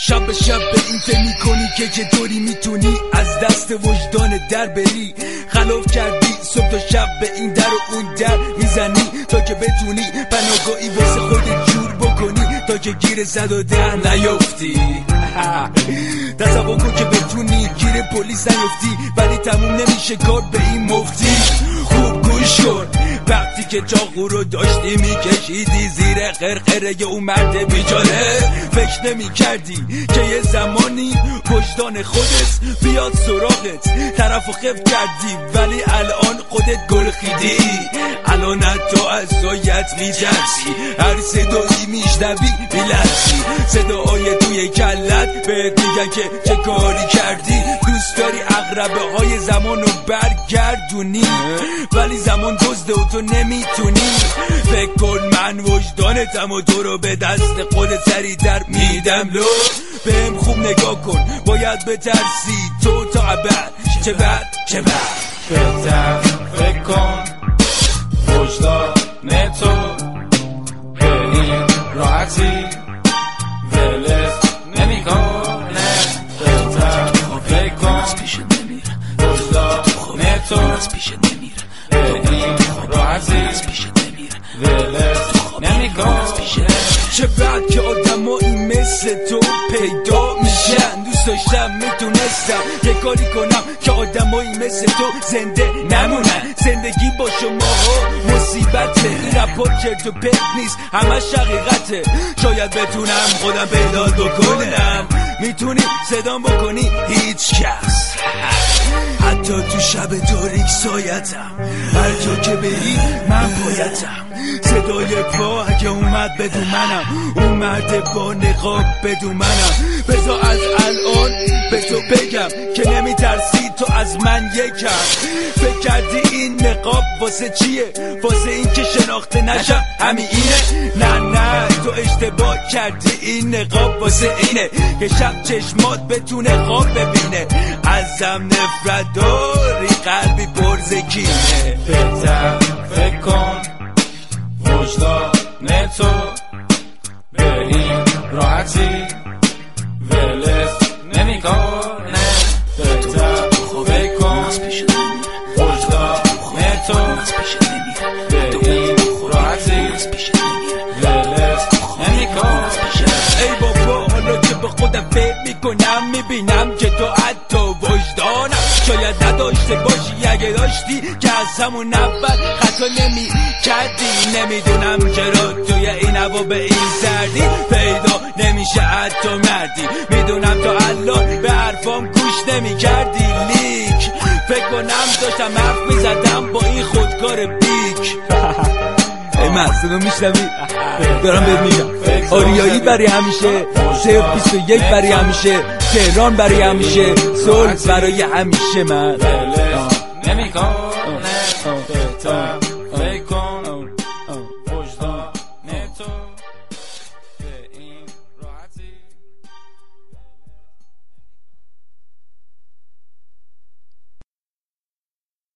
شب به شب به این فکر میکنی که چطوری میتونی از دست وجدان در بری. خلاف کردی صبح تا شب به این در و اون در میزنی تا که بتونی پناهگاهی واسه خودت جور بکنی تا که گیر زد و در نیفتی. تصور کن که بتونی گیر پلیس نیفتی ولی تموم نمیشه کار به این مفتی. خوب گوش کن وقتی که چاقو رو داشتی میکشیدی زیر قرقره اون مرد بیچاره، فکر نمی کردی که یه زمانی وجدان خودت بیاد سراغت، طرفو خف کردی ولی الان خودت گل خیدی. الان تو از سایت میترسی، هر صدایی میشنوی میلرزی، صداهای توی کلت بهت میگن که چه کاری کردی. دوست داری عقربه های زمان رو برگردونی ولی زمان دزده و تو نمیتونی. فکر کن من وجدانتم و تو رو به دست خودت سری در میدم. لو بهم خوب نگاه کن، باید بترسی تو تا ابد. چه بد چه بد بهتر فکر کن وجدان تو به این راحتی ولت نمیکنه. بهتر فکر کن وجدان تو به این راحتی ولت نمیکنه. چه بعد که آدمایی مثل تو پیدا میشن. دوست داشتم میتونستم یه کاری کنم که آدمایی مثل تو زنده نمونن. زندگی با شما مصیبته، این رپا کرد و پک نیست همش حقیقته. شاید بتونم خودم پیدا بکنم، میتونی صدام بکنی هیچ کس، حتی تو شب تاریک سایتم، هر جا که بری من پایتم. صدای پا اگه اومد بدون منم، اون مرد با نقاب بدون منم. بذار از الان به تو بگم که نمیترسی تو از من یکم. فکر کردی این نقاب واسه چیه؟ واسه این که شناخته نشم همین اینه؟ نه تو اشتباه کردی، این نقاب واسه اینه که شب چشمات بتونه خواب ببینه. ازم نفرت داری قلبی پرزکینه. بهتر فکر کن وجدان تو به این راحتی ولت نمیکنه. بهتر فکر کن وجدان تو به این راحتی ولت نمیکنه. ای بابا حالا که به خودم فکر میکنم میبینم که تو حتی وجدانم شاید نداشته باشی. اگه داشتی که از همون اول خطا نمی کردی. نمیدونم چرا توی این هوا به این سردی پیدا نمیشه حتی مردی. میدونم تا الان به حرفام گوش نمی کردی، لیک فکر کنم داشتم حرف میزدم با این خودکار بیک. ای محصولو میشنوی؟ دارم بهت میگم آریایی برای همیشه، 021 برای همیشه، تهران برای همیشه، صلح برای همیشه. من نمیکن